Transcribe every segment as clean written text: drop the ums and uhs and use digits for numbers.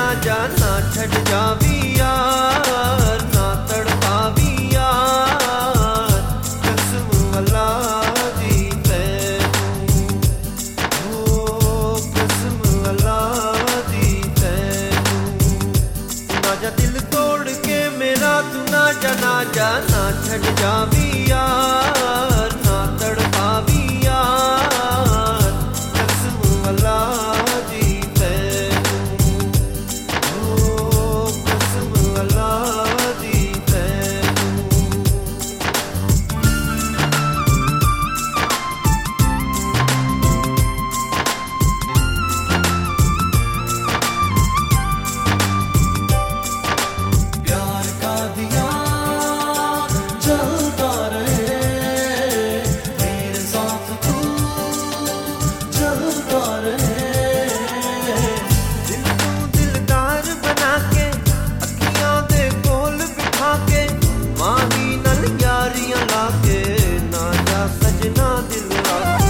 जा ना छड़ जावी यार, ना तड़पावी यार, कसम अल्लाह दी तैनू, ओ कसम अल्लाह दी तैनू। ना जा दिल तोड़ के मेरा तू ना जा ना छड़ जावी यार, ना तड़पावी यार, कसम अल्लाह दी तैनू, ओ कसम अल्लाह दी तैनू। प्यार का दिया जलता रहे, मेरे साथ तू चलता रहे। दिल नू दिलदार बना के अखियां दे कोल बिठा के, माही नल यारियां ला के, ना जा सजना दिल राके।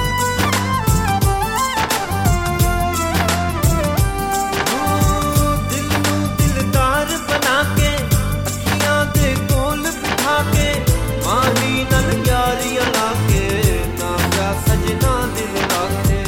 दिल नू दिलदार बना के अखियां दे कोल बिठा के, माही नल यारियां ला के, ना जा सजना दिल राके।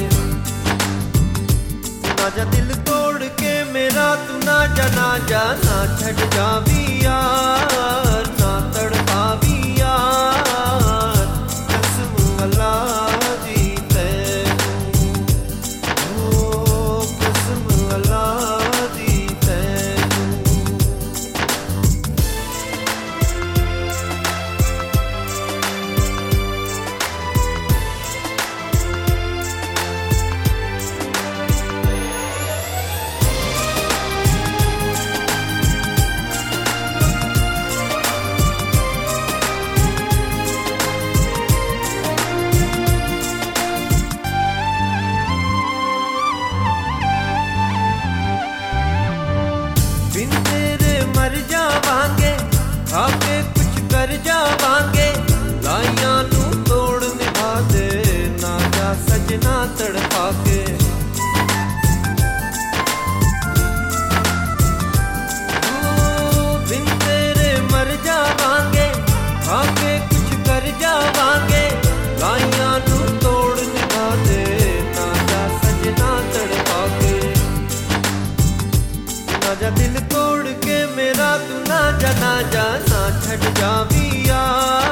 ना जा दिल तोड़ के मेरा तू ना जा ना छड़ जावी यार, ना तड़पावी यार, कसम अल्लाह दी तैनू, ओ कसम अल्लाह दी तैनू। बिन तेरे मर जावांगे, आके कुछ कर जावांगे, लाइयां नू तोड़ निभा दे, ना जा सजना तड़पा के। ओ, बिन तेरे मर जावांगे, आके कुछ कर जावांगे, लाइयां नू तोड़ निभा दे, ना जा सजना तड़पा के। ना जा दिल तोड़ के मेरा तू ना जा ना छड़ जावी यार,